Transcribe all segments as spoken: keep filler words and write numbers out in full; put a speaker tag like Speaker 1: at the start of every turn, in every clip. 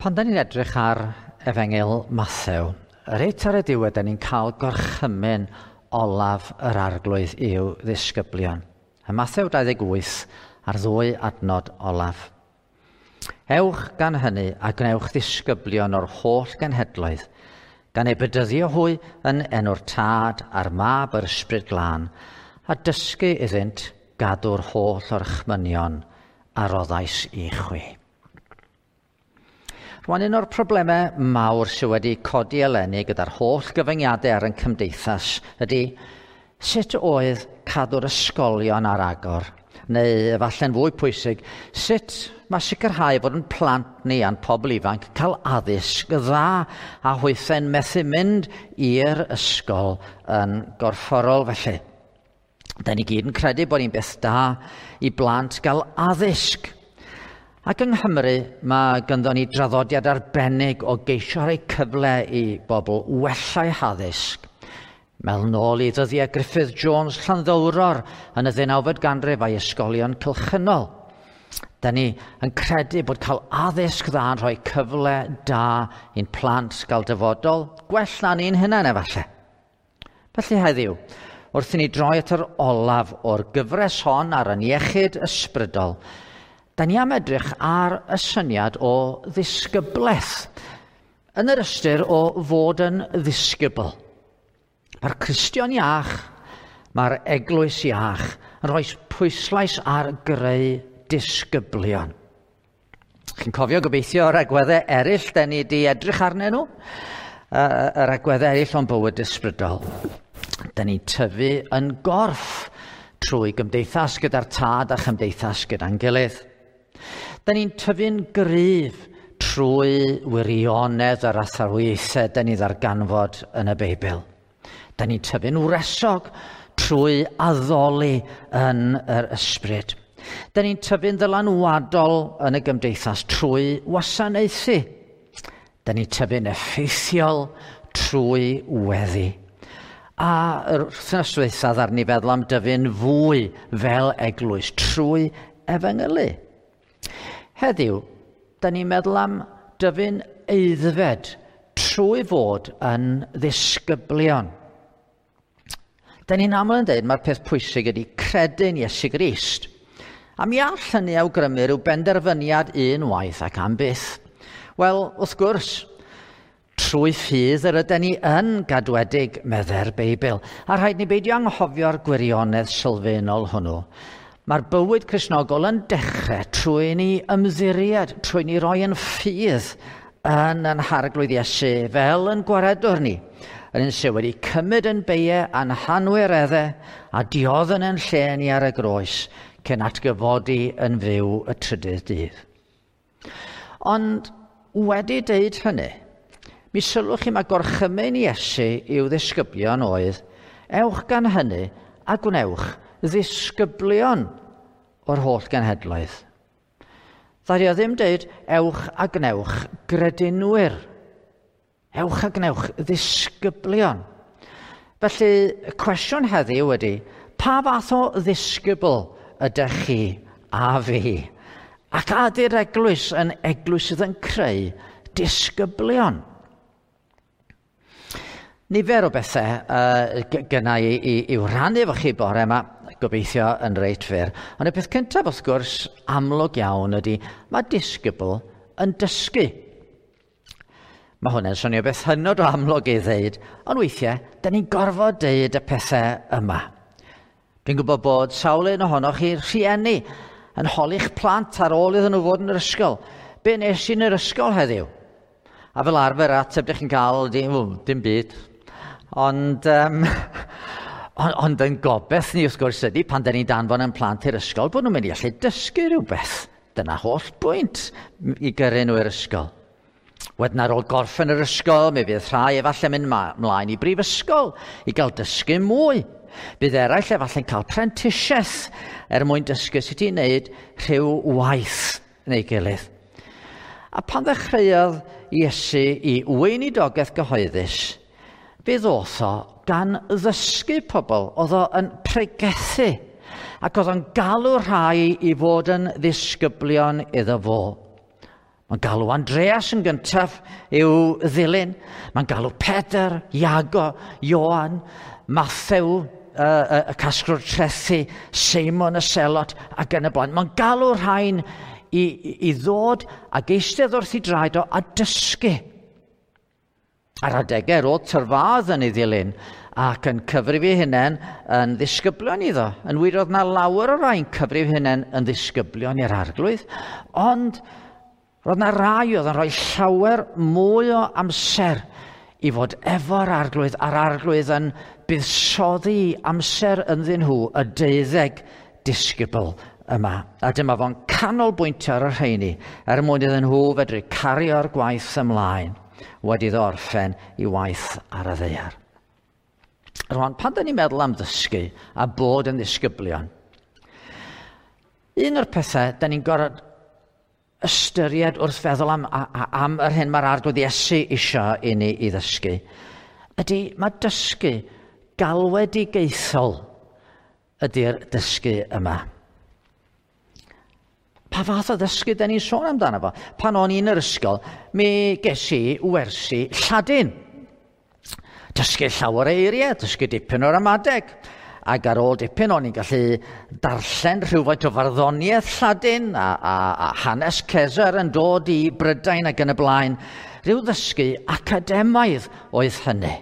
Speaker 1: Pan da ni'n edrych ar Efengil Mathew, reit ar y diwedd da ni'n cael gorchymyn olaf yr arglwydd i'w ddisgyblion. Y Mathew dau ddeg wyth ar ddwy adnod olaf. Ewch gan hynny a gnewch ddisgyblion o'r holl genhedloedd, gan ei bedyddio hwy yn enw'r Tad a'r Mab yr Ysbryd Glân, a dysgu iddynt gadw'r holl o'r chmynion a roddais i chwi. Rwan un o'r problemau mawr sydd wedi codi eleni gyda'r holl gyfyngiadau ar ein cymdeithas ydy sut oedd cadw'r ysgolion ar agor, neu efallai'n fwy pwysig, sut mae sicrhau fod yn plant ni a'n pobl ifanc cael addysg dda a hwythau'n methu mynd i'r ysgol yn gorfforol felly. Da ni gyd yn credu bod ni'n beth da i blant gael addysg. Ac yng Nghymru mae gynddon ni draddodiad arbennig o geisio rhoi cyfle i bobl wella'u haddysg. Mel nôl i ddyddiau Griffith Jones Llanddowror yn y ddeunawfed ganrif a'i ysgolion cylchynol. Da ni yn credu bod cael addysg dda yn rhoi cyfle da i'n plant gael dyfodol, gwell na ni'n hynny efallai. Felly heddiw, wrth i ni droi at yr olaf o'r gyfres hon ar yn iechyd ysbrydol, da ni am edrych ar y syniad o ddisgybleth, yn yr ystyr o fod yn ddisgybl. Mae'r Cristion iach, mae'r eglwys iach yn rhoi pwyslais ar greu disgyblion. Chi'n cofio gobeithio yr agweddau eraill da ni wedi edrych arnyn nhw? Yr agweddau eraill o'n bywyd ysbrydol. Da ni'n tyfu yn gorff trwy gymdeithas gyda'r Tad a chymdeithas gyda'n gilydd. Da ni'n tyfu'n gryf trwy wirionedd yr atharweithau da ni ddarganfod yn y Beibl. Da ni'n tyfu'n wresog trwy addoli yn yr ysbryd. Da ni'n tyfu'n ddylanwadol yn y gymdeithas trwy wasanaethu. Da ni'n tyfu'n effeithiol trwy weddi. A yr wythnos ddiwethaf ddaru ni feddwl am dyfu'n fwy fel eglwys trwy efengylu. Heddiw, da ni'n meddwl am dyfu'n eiddfed trwy fod yn ddisgyblion. Da ni'n aml yn dweud mae'r peth pwysig ydy credu'n Iesu Grist. A mi all hynny awgrymu rhyw benderfyniad unwaith ac am byth. Wel, wrth gwrs, trwy ffydd yr ydyn ni yn gadwedig medde'r Beibl, a rhaid ni beidio anghofio'r gwirionedd sylfaenol hwnnw. Mae'r bywyd Cristnogol yn dechrau trwy ni ymddiried, trwy ni roi yn ffydd yn yn harglwydd Iesu fel yn gwaredwr ni, yn un sydd wedi cymryd yn beie a'n hanwireddau a dioddyn yn lle ni ar y groes cyn atgyfodi yn fyw y trydydd dydd. Ond wedi deud hynny, mi sylwch chi mae gorchymyn Iesu i'w ddisgyblion oedd, ewch gan hynny a gwnewch ddisgyblion o'r holl genhedloedd. Ddaru o ddim dweud, ewch a gnewch gredinwyr. Ewch a gnewch ddisgyblion. Felly, y cwestiwn heddiw ydy, pa fath o ddisgybl ydych chi a fi? Ac ady'r eglwys yn eglwys sydd yn creu disgyblion. Nifer o bethau uh, gyna i, i, i'w rannu efo chi bore yma, gobeithio yn reit fyr. Ond y peth cyntaf wrth gwrs amlwg iawn ydy, mae disgybl yn dysgu. Mae hwnna'n swnio beth hynod o amlwg i ddeud, ond weithiau, da ni'n gorfod deud y pethau yma. Dwi'n gwybod bod sawl un ohonoch chi'r rhieni yn holi'ch plant ar ôl iddyn nhw fod yn yr ysgol. Be nes i'n yr ysgol heddiw? A fel arfer ateb ydych chi'n cael, dim, dim byd. Ond, um, ond, ond yn gobeith ni wrth gwrs ydy pan da ni'n danfon yn plant i'r ysgol bod nhw'n mynd i allu dysgu rhywbeth. Dyna holl bwynt i gyrru nhw i'r ysgol. Wedyn ar ôl gorffen yr ysgol, mi fydd rhai efallai mynd mlaen i brifysgol i gael dysgu mwy. Bydd eraill efallai'n cael prentisiaeth er mwyn dysgu sut i wneud rhyw waith neu gilydd. A pan ddechreuodd Iesu i weinidogaeth gyhoeddus, bydd oedd o gan ddysgu pobl, oedd o yn pregethu, ac oedd o'n galw rhai i fod yn ddisgyblion iddo fo. Mae'n galw Andreas yn gyntaf i'w ddilyn. Mae'n galw Pedr, Iago, Ioan, Mathew, y uh, uh, casglwr trethu, Seimon y Selot ac yn y blaen. Mae'n galw rhain i, i, i ddod ac eistedd wrth i draed o a dysgu. Ar adegau roedd tyrfadd yn ei ddilyn ac yn cyfrif ei hunain yn ddisgyblion iddo. Yn wir oedd na lawer o rai'n cyfrif hunain yn ddisgyblion i'r arglwydd, ond roedd na rai oedd yn rhoi llawer mwy o amser i fod efo'r arglwydd, a'r arglwydd yn buddsoddi amser ynddyn nhw y deuddeg disgybl yma. A dyma fo'n canolbwyntio ar y rheini er mwyn iddyn nhw fedru cario'r gwaith ymlaen wedi ddorffen i waith ar y ddaear. Rwan, pan da ni'n meddwl am ddysgu a bod yn ddisgyblion, un o'r pethau da ni'n gorfod ystyried wrth feddwl am, am yr hyn mae'r arglwydd Iesu isio i ni i ddysgu, ydy mae dysgu galwedigaethol ydy'r dysgu yma. Pa fath o ddysgu da ni'n sôn amdano fo? Pan o'n i'n yr ysgol, mi ges i wersi Lladin. Dysgu llawer eiriau, dysgu dipyn o'r ramadeg. Ac ar ôl dipyn o'n i'n gallu darllen rhywfaint o farddoniaeth Lladin a, a, a hanes Cesar yn dod i Brydain ac yn y blaen. Ryw ddysgu academaidd oedd hynny.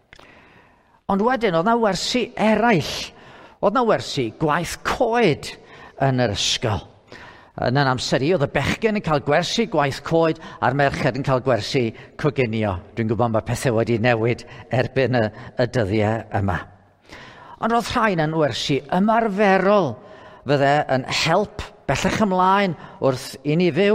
Speaker 1: Ond wedyn oedd na wersi eraill. Oedd na wersi gwaith coed yn yr ysgol. Yn yn amser i, oedd y bechgyn yn cael gwersi gwaith coed a'r merched yn cael gwersi coginio. Dwi'n gwybod mae pethau wedi newid erbyn y, y dyddiau yma. Ond roedd rhain yn wersi ymarferol fydde yn help bellach ymlaen wrth i ni fyw.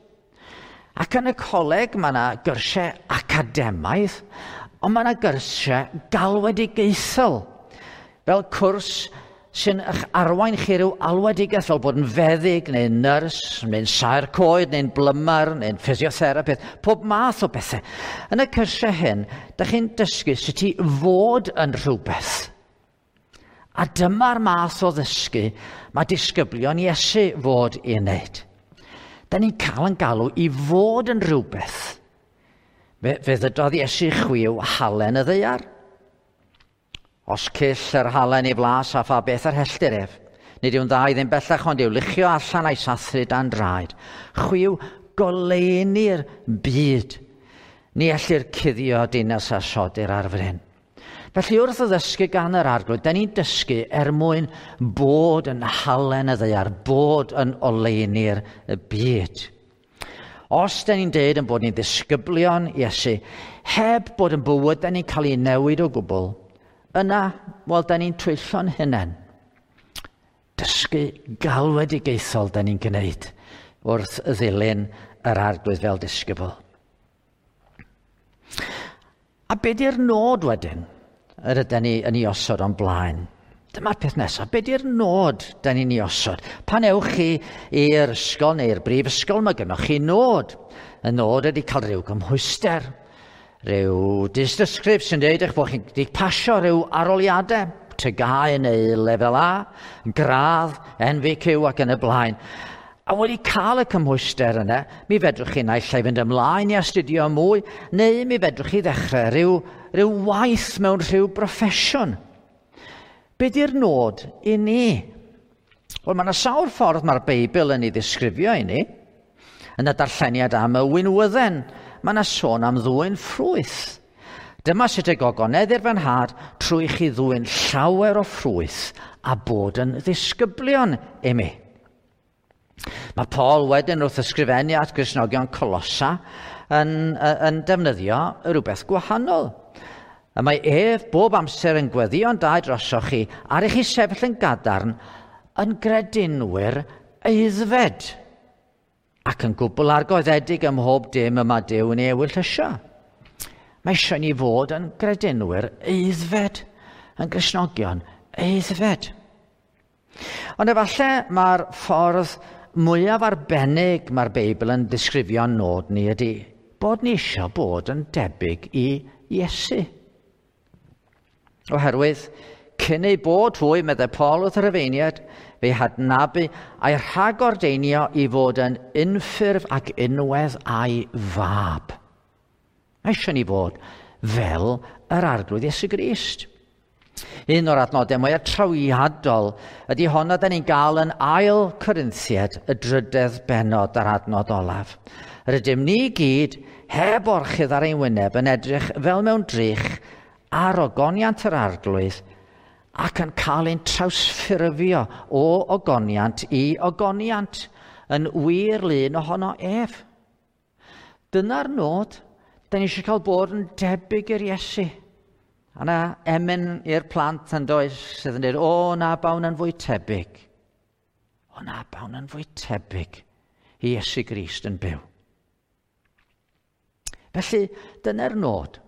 Speaker 1: Ac yn y coleg mae yna gyrsiau academaidd, ond mae yna gyrsiau galwedigaethol. Fel cwrs sy'n eich arwain chi rhyw alwedigaeth fel bod yn feddyg neu'n nyrs, neu'n saer coed, neu'n blymar, neu'n physiotherapydd, pob math o bethau. Yn y cyrsiau hyn, da chi'n dysgu sut i fod yn rhywbeth. A dyma'r math o ddysgu mae disgyblion Iesu fod i wneud. Da ni'n cael yn galw i fod yn rhywbeth. Fe, fe ddydodd Iesu chwiw halen y ddaear. Os cyll yr halen i flas a pha beth ar helltir ef. Nid yw'n dda i ddim bellach ond i'w luchio allan a'i sathru dan draed. Chwiw goleini'r byd. Ni ellir cuddio dinas a sodir ar fryn. Felly wrth y ddysgu gan yr arglwydd, da ni'n dysgu er mwyn bod yn halen y ddaear, bod yn oleini'r byd. Os da ni'n deud yn bod ni'n ddisgyblion Iesu, heb bod yn bywyd da ni'n cael ei newid o gwbl, yna, wel, da ni'n twyllo'n hunain. Dysgu galwedigaethol da ni'n gwneud wrth y ddilyn yr arglwydd fel disgybl. A be di'r nod wedyn? Yr ydyn ni yn ei osod o'n blaen. Dyma'r peth nesaf. Be di'r nod da ni'n ei osod? Pan ewch chi i'r ysgol neu'r brifysgol, mae gennych chi nod. Y nod ydy cael rhyw gymhwyster. Rhyw dysdysgrif sy'n dweud eich bod chi'n wedi pasio rhyw aroliadau, tygau neu lefel A, gradd, N V Q ac yn y blaen. A wedi cael y cymhwyster yna, mi fedrwch chi naill ai fynd ymlaen i astudio mwy, neu mi fedrwch chi ddechrau rhyw, rhyw waith mewn rhyw broffesiwn. Be di'r nod i ni? Wel, mae yna sawl ffordd mae'r Beibl yn ei ddisgrifio i ni. Yn y darlleniad am y winwydden, mae yna sôn am ddwyn ffrwyth. Dyma sut y gogoneddir fy nhad trwy chi ddwyn llawer o ffrwyth a bod yn ddisgyblion i mi. Mae Paul wedyn wrth ysgrifennu at Gristnogion Colossa yn, yn defnyddio rhywbeth gwahanol. A mae ef bob amser yn gweddïo'n da drosoch chi ar eich sefyll yn gadarn yn gredinwyr eiddfed ac yn gwbl argoddedig ym mhob dim yma Duw yn ei ewyllysio. Mae eisiau ni fod yn gredinwyr eiddfed, yn Gristnogion eiddfed. Ond efallai mae'r ffordd mwyaf arbennig mae'r Beibl yn disgrifio'n nod ni ydy bod ni eisiau bod yn debyg i Iesu. Oherwydd, Cyn ei bod hwy, meddai Paul wrth yr Rufeiniaid, fe hadnabu a'i rhagordeinio i fod yn unffurf ac unwedd a'i fab. Mae eisiau ni fod fel yr arglwydd Iesu Grist. Un o'r adnodau mwyaf trawiadol ydy honna da ni'n gael yn ail Corinthiaid, y drydedd bennod ar adnod olaf. Rydym ni gyd, heb orchydd ar ein wyneb, yn edrych fel mewn drych ar ogoniant yr arglwydd ac yn cael ein trawsffurfio o ogoniant i ogoniant yn wir lun ohono ef. Dyna'r nod, da ni eisiau cael bod yn debyg i'r Iesu. Yna emyn i'r plant yn does sydd yn dweud, o na bawn yn fwy tebyg. O na bawn yn fwy tebyg i Iesu Grist yn byw. Felly, dyna'r nod.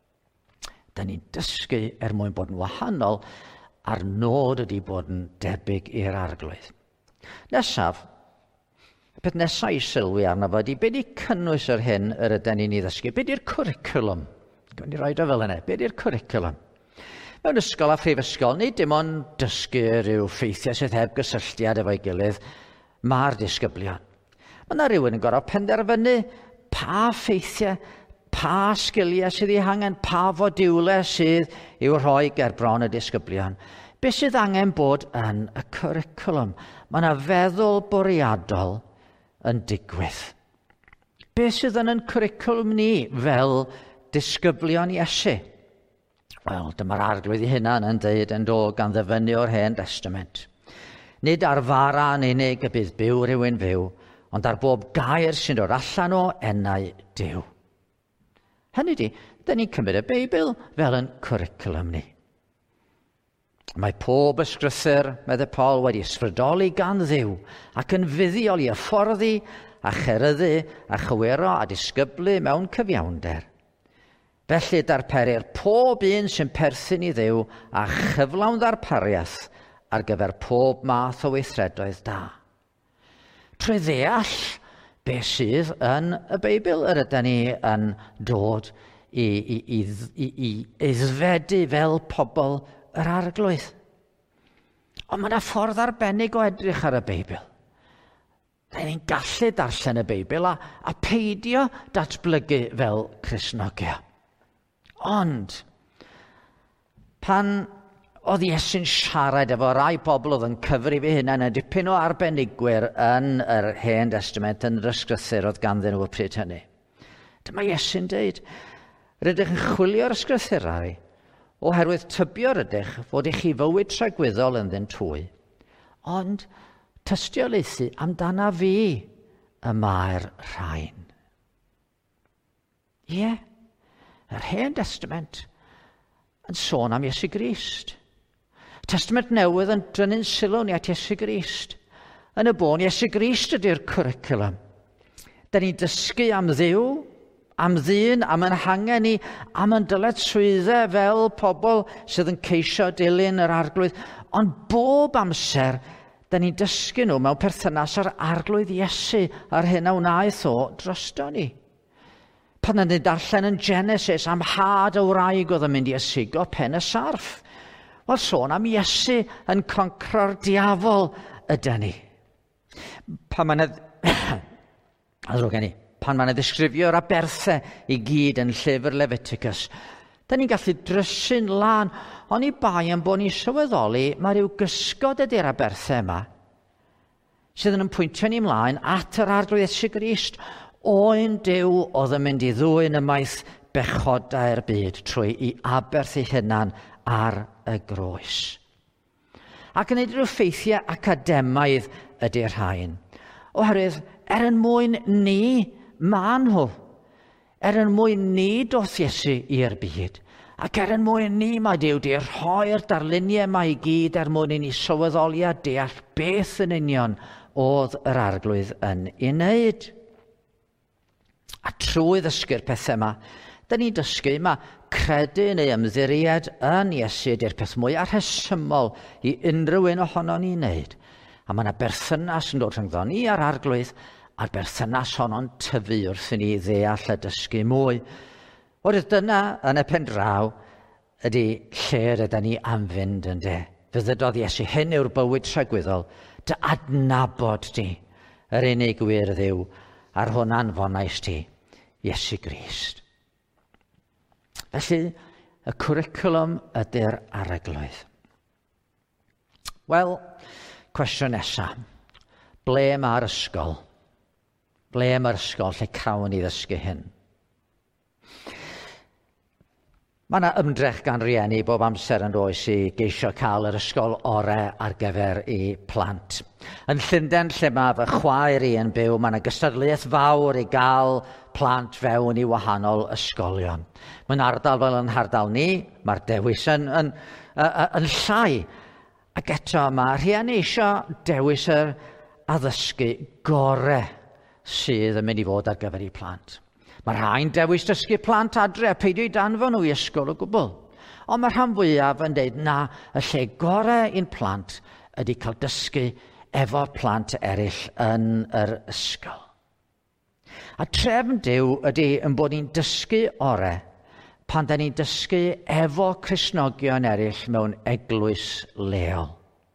Speaker 1: Da ni'n dysgu er mwyn bod yn wahanol, a'r nod ydy bod yn debyg i'r arglwydd. Nesaf, y peth nesaf i sylwi arno fo ydy, be di cynnwys yr hyn yr ydyn ni'n ei ddysgu? Be di'r cwricwlwm? Gwyn i roed o fel yna. Be di'r cwricwlwm? Mewn ysgol a phrifysgol, nid dim ond dysgu rhyw ffeithiau sydd heb gysylltiad efo'i gilydd, mae'r disgyblion. Mae yna rhywun yn gorfod penderfynu pa ffeithiau, pa sgiliau sydd ei hangen, pa fodiwlau sydd i'w rhoi ger bron y disgyblion. Be sydd angen bod yn y cwricwlwm? Mae yna feddwl bwriadol yn digwydd. Be sydd yn yn cwricwlwm ni fel disgyblion Iesu? Wel, dyma'r arglwydd i hynna yn dweud yn dod gan ddyfynu o'r Hen Testament. Nid ar fara yn unig y bydd byw rhywun fyw, ond ar bob gair sy'n dod allan o enau Duw. Hynny di, da ni'n cymryd y Beibl fel yn cwricwlwm ni. Mae pob ysgrythyr, meddai Paul, wedi ysbrydoli gan Dduw ac yn fuddiol i hyfforddi a cheryddu a chywiro a disgyblu mewn cyfiawnder. Felly darperir pob un sy'n perthyn i Dduw a chyflawn ddarpariaeth ar gyfer pob math o weithredoedd da. Trwy ddeall be sydd yn y Beibl yr ydyn ni yn dod i, i, i, i, i aeddfedu fel pobl yr arglwydd. Ond mae yna ffordd arbennig o edrych ar y Beibl. Da ni'n gallu darllen y Beibl a, a peidio datblygu fel Cristnogion. Ond, pan oedd Iesu'n siarad efo rai pobl oedd yn cyfri fi hynna yn dipyn o arbenigwyr yn yr Hen Testament yn yr ysgrythyr oedd ganddyn nhw y pryd hynny. Dyma Iesu'n dweud, rydych yn chwilio'r ysgrythurau oherwydd tybio rydych fod eich chi fywyd tragwyddol yn ddyn twy, ond tystiolaethu amdana fi y mae'r rhain. Ie, yeah, yr Hen Testament yn sôn am Iesu Grist. Testament newydd yn drynu'n sylw ni at Iesu Grist. Yn y bôn, Iesu Grist ydy'r cwricwlwm. Da ni'n dysgu am Dduw, am ddyn, am yn hangen ni, am yn dyletswyddau fel pobl sydd yn ceisio dilyn yr arglwydd. Ond bob amser, da ni'n dysgu nhw mewn perthynas ar arglwydd Iesu ar hyn a wnaeth o drosto ni. Pan ydy'n darllen yn Genesis am had o wraig oedd yn mynd i ysugo pen y sarff. Wel, sôn am Iesu yn concro'r diafol ydy ni. Pan mae'n pan mae'n ddisgrifio'r aberthau i gyd yn llyfr Leviticus, da ni'n gallu drysu'n lan, ond i bai am bod ni'n sylweddoli mae rhyw gysgod ydy'r aberthau yma, sydd yn pwyntio ni ymlaen at yr arglwydd Iesu Grist. Oen Duw oedd yn mynd i ddwyn y maith bechodau'r byd trwy i aberth ei hunan ar y groes. Ac yn edrych ffeithiau academaidd ydy'r rhain. Oherwydd, er yn mwyn ni ma'n nhw, er yn mwyn ni doth Iesu i'r byd, ac er yn mwyn ni mae Duw di rhoi'r darluniau mae i gyd er mwyn i ni sylweddoli a deall beth yn union oedd yr arglwydd yn ei wneud. A trwy ddysgu'r pethau yma, da ni'n dysgu mae credu neu ymddiried yn Iesu ydy'r peth mwyaf rhesymol i unrhyw un ohono ni'n wneud. A mae yna berthynas yn dod rhyngddo ni a'r arglwydd, a'r berthynas honno'n tyfu wrth i ni ddeall a dysgu mwy. Oherwydd dyna yn y pen draw ydy lle rydyn ni am fynd yn de. Fe ddydodd Iesu, hyn yw'r bywyd tragwyddol, dy adnabod ti, yr unig wir Dduw, a'r hwn anfonais ti, Iesu Grist. Felly, y cwricwlwm ydy'r arglwydd. Wel, cwestiwn nesaf. Ble mae'r ysgol? Ble mae'r ysgol lle cawn ni ddysgu hyn? Mae yna ymdrech gan rieni bob amser yn oes i geisio cael yr ysgol orau ar gyfer i plant. Yn Llundain, lle mae fy chwaer i yn byw, mae yna gystadleuaeth fawr i gael plant fewn i wahanol ysgolion. Mae'n ardal fel yn hardal ni, mae'r dewis yn, yn, yn, yn llai. Ac eto mae rhieni eisiau dewis yr addysgu gorau sydd yn mynd i fod ar gyfer i plant. Mae rhain dewis dysgu plant adre a peidio i danfon nhw i ysgol o gwbl. Ond mae rhan fwyaf yn dweud na, y lle gorau i'n plant ydy cael dysgu efo plant eraill yn yr ysgol. A trefn Duw ydy yn bod ni'n dysgu orau pan da ni'n dysgu efo Cristnogion eraill mewn eglwys leol.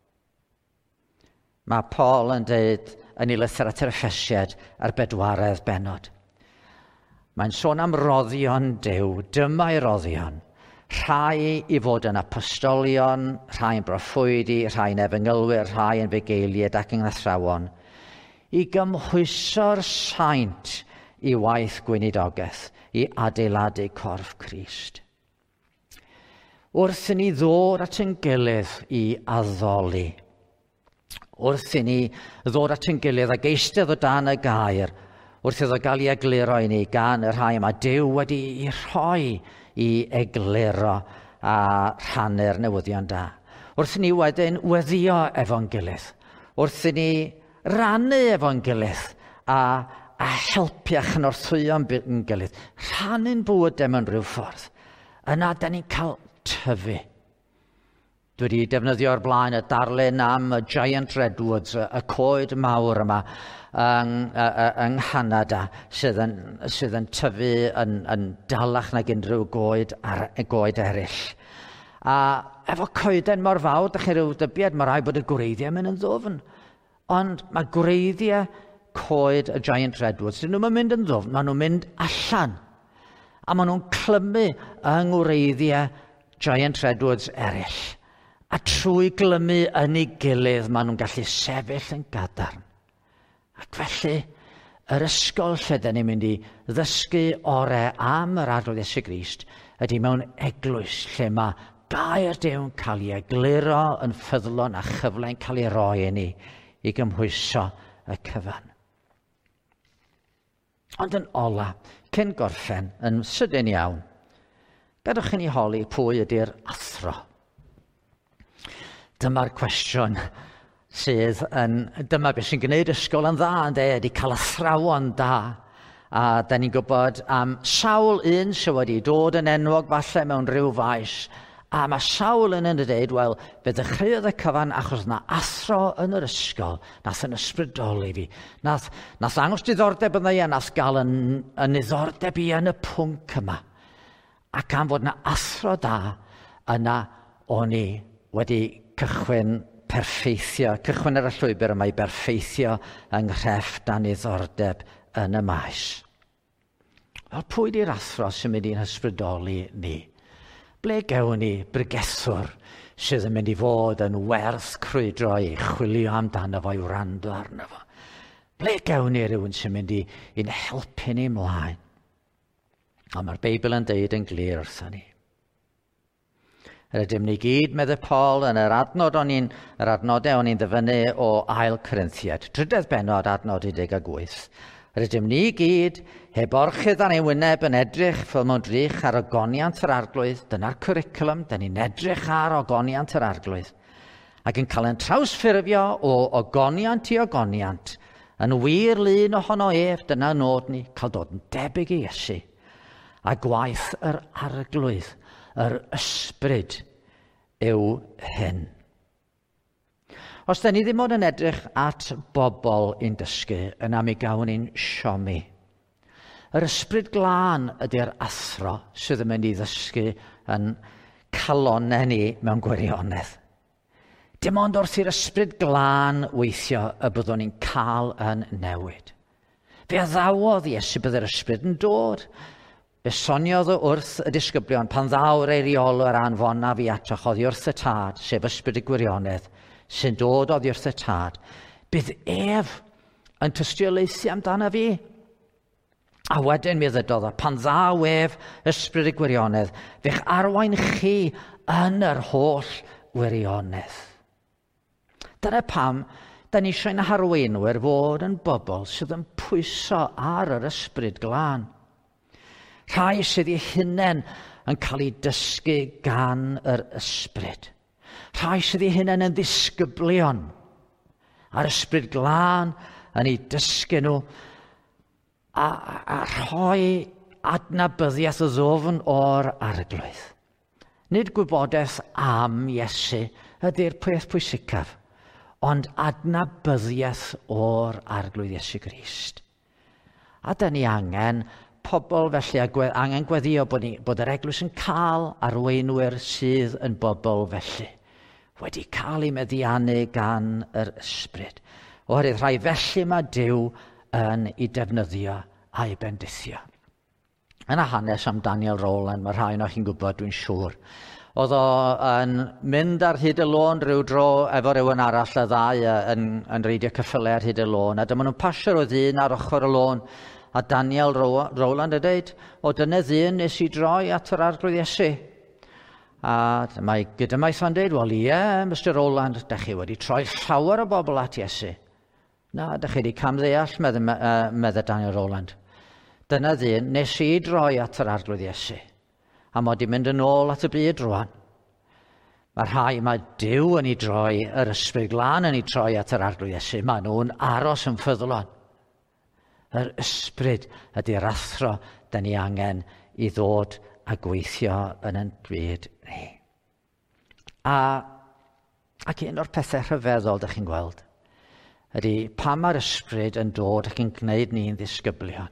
Speaker 1: Mae Paul yn dweud yn ei lythyr at yr Effesied ar bedwaredd bennod. Mae'n sôn am roddion Duw, dyma'i roddion. Rhai i fod yn apostolion, rhai yn broffwydi, rhai yn efengylwyr, rhai yn fugeiliad ac yn athrawon, i gymhwyso'r saint i waith gweinidogaeth, i adeiladu corff Crist. Wrth i ni ddod at ein gilydd i addoli, wrth i ni ddod at ein gilydd ag eistedd o dan y gair, wrth iddo gael ei egluro i ni gan y rhai yma, Duw wedi ei rhoi i egluro a rhannu'r newyddion da. Wrth i ni wedyn weddio efo'n gilydd, wrth i ni rannu efo'n gilydd a, a helpu a chynorthwyo'n gilydd, rhannu'n bywyd mewn rhyw ffordd. Yna, da ni'n cael tyfu. Dwi wedi defnyddio'r blaen y darlun am y Giant Redwoods, y coed mawr yma yng, yng Nghanada sydd yn, sydd yn tyfu yn, yn dalach nag unrhyw goed, ar, goed eraill. A efo coeden mor fawr, dych chi rhyw dybiad, mae rai bod y gwreiddiau mynd yn ddofn. Ond mae gwreiddiau coed y Giant Redwoods, dyn nhw'n mynd yn ddofn, maen nhw'n mynd allan. A maen nhw'n clymu yng ngwreiddiau Giant Redwoods eraill. A trwy glymu yn ei gilydd, maen nhw'n gallu sefyll yn gadarn. Ac felly, yr ysgol lle da ni'n mynd i ddysgu orau am yr arglwydd Iesu Grist ydy mewn eglwys lle mae gair Duw'n cael ei egluro yn ffyddlon a chyfle'n cael ei roi i ni i gymhwyso y cyfan. Ond yn ola, cyn gorffen, yn sydyn iawn, gadwch chi ni holi pwy ydy'r athro. Dyma'r cwestiwn sydd yn, dyma beth sy'n gwneud ysgol yn dda, yn de, ydy cael athrawon da. A da ni'n gwybod am sawl un sydd wedi dod yn enwog falle mewn rhyw faes. A mae sawl yn yn y dweud, wel, fe ddechreuodd y cyfan achos na athro yn yr ysgol, nath yn ysbrydoli fi. Nath, nath angos diddordeb yna i, a nath gael yn, yn diddordeb i yn y pwnc yma. Ac am fod na athro da, yna o'n i wedi cychwyn perffeithio, cychwyn ar y llwybr yma i berffeithio yng nghrefft a niddordeb yn y maes. Wel, pwy di'r athro sy'n mynd i'n hysbrydoli ni? Ble gewn ni bregethwr sydd yn mynd i fod yn werth crwydro i chwilio amdano fo i wrando arno fo? Ble gewn ni rhywun sy'n mynd i'n helpu ni ymlaen? A mae'r Beibl yn deud yn glir wrtho ni. Yr ydym ni gyd, medde Paul, yn yr adnod o'n i'n, yr adnodau o'n i'n ddyfynu o ail Corinthiad, trydydd bennod adnod un deg wyth. Yr ydym ni gyd, heb orchydd ar ei wyneb yn edrych fel mewn drych ar ogoniant yr arglwydd, dyna'r cwricwlwm, dyn ni'n edrych ar ogoniant yr arglwydd, ac yn cael ein trawsffurfio o ogoniant i ogoniant, yn wir lun ohono ef, dyna nod ni, cael dod yn debyg i Iesu, a gwaith yr arglwydd, yr ysbryd yw hyn. Os da ni ddim ond yn edrych at bobl i'n dysgu, yna mi gawn ni'n siomi. Yr ysbryd glân ydy'r athro sydd yn mynd i ddysgu yn calonnau ni mewn gwirionedd. Dim ond wrth i'r ysbryd glân weithio y byddwn ni'n cael yn newid. Fe addawodd Iesu bydd yr ysbryd yn dod. Fe soniodd wrth y disgyblion pan ddaw'r eiriolwr anfonaf i atach oddi wrth y tad, sef ysbryd y gwirionedd, sy'n dod oddi wrth y tad. Bydd ef yn tystiolaethu amdano fi. A wedyn mi ddydodd o, pan ddaw ef ysbryd y gwirionedd, fe'ch arwain chi yn yr holl wirionedd. Dyna pam, da ni eisiau'n harweinwyr fod yn bobl sydd yn pwyso ar yr ysbryd glân. Rhai sydd eu hunain yn cael ei dysgu gan yr ysbryd. Rhai sydd eu hunain yn ddisgyblion. A'r ysbryd glân yn ei dysgu nhw a, a rhoi adnabyddiaeth y ddofn o'r arglwydd. Nid gwybodaeth am Iesu ydy'r peth pwysicaf, ond adnabyddiaeth o'r arglwydd Iesu Grist. A da ni angen pobl felly, a gwe, angen gweddio bod, ni, bod yr eglwys yn cael arweinwyr sydd yn bobl felly, wedi cael ei meddiannu gan yr ysbryd. Oherwydd rhai felly mae Duw yn ei defnyddio a'i bendithio. Yna hanes am Daniel Rowland, mae rhai o'ch chi'n gwybod, dwi'n siŵr. Oedd o yn mynd ar hyd y lôn rhyw dro efo rhywun arall y ddau yn, yn reidio ceffylau ar hyd y lôn, a dyma nhw'n pasio o ddyn ar ochr y lôn, a Daniel Rowland yn dweud, o dyna ddyn nes i droi at yr arglwydd Iesu. A mae gyda maeth o'n dweud, wel ie, Mister Rowland, da chi wedi troi llawer o bobl at Iesu. Na, da chi wedi camddeall, medde, uh, medde Daniel Rowland. Dyna ddyn, nes i droi at yr arglwydd Iesu. A mod i mynd yn ôl at y byd rwan. Mae rhai, mae Duw yn ei droi, yr ysbryd glân yn ei troi at yr arglwydd Iesu. Mae nhw'n aros yn ffyddlon. Yr ysbryd ydy'r athro da ni angen i ddod a gweithio yn ein byd ni. A, ac un o'r pethau rhyfeddol da chi'n gweld, ydy pam mae'r ysbryd yn dod ac yn gwneud ni'n ddisgyblion.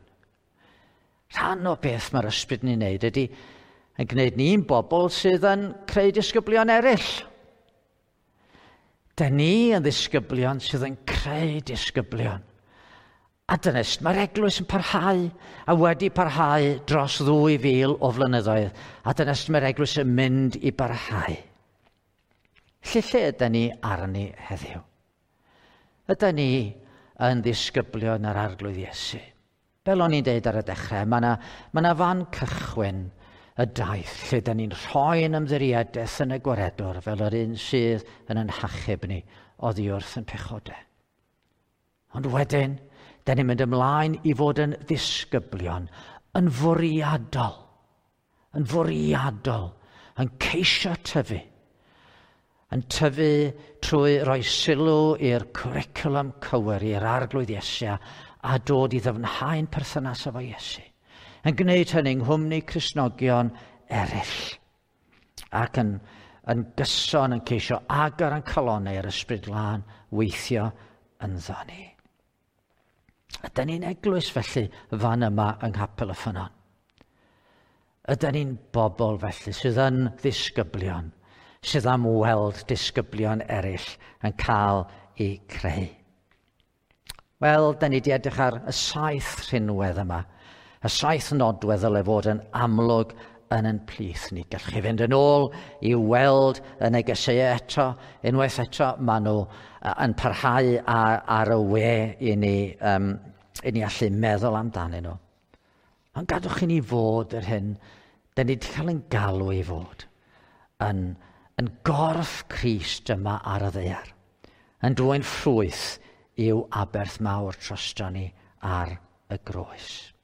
Speaker 1: Rhan o beth mae'r ysbryd ni'n neud ydy yn gwneud ni'n bobl sydd yn creu disgyblion eraill. Da ni yn ddisgyblion sydd yn creu disgyblion. A dynes, mae'r eglwys yn parhau a wedi parhau dros ddwy fil o flynyddoedd. A dynes, mae'r eglwys yn mynd i barhau. Lle lle yda ni arni heddiw? Yda ni yn ddisgyblion yr arglwydd Iesu. Fel o'n i'n deud ar y dechrau, mae yna ma fan cychwyn y daith lle da ni'n rhoi'n ymddiriedeth yn y gwaredwr fel yr un sydd yn yn hachub ni oddi wrth yn pechodau. Ond wedyn, da ni'n mynd ymlaen i fod yn ddisgyblion, yn fwriadol, yn fwriadol, yn ceisio tyfu, yn tyfu trwy roi sylw i'r cwricwlwm cywir, i'r arglwydd Iesu, a dod i ddyfnhau'n perthynas efo Iesu. Yn gwneud hynny yng nghwmni Cristnogion eraill, ac yn, yn gyson yn ceisio agor yn calonnau yr ysbryd glân weithio yn ddoni. Ydyn ni'n eglwys felly fan yma yng Nghapel y Ffynon. Ydyn ni'n bobl felly sydd yn ddisgyblion, sydd am weld disgyblion eraill yn cael eu creu. Wel, da ni wedi edrych ar y saith rhinwedd yma, y saith nodwedd ddyle fod yn amlwg yn yn plith ni. Gallwch chi fynd yn ôl i weld y negeseuau eto, unwaith eto maen nhw yn parhau ar, ar y we i ni, um, i ni allu meddwl amdanyn nhw. Ond gadwch i ni fod yr hyn, da ni wedi cael yn galw i fod yn, yn gorff Crist yma ar y ddaear, yn dwy'n ffrwyth i'w aberth mawr trostio ni ar y groes.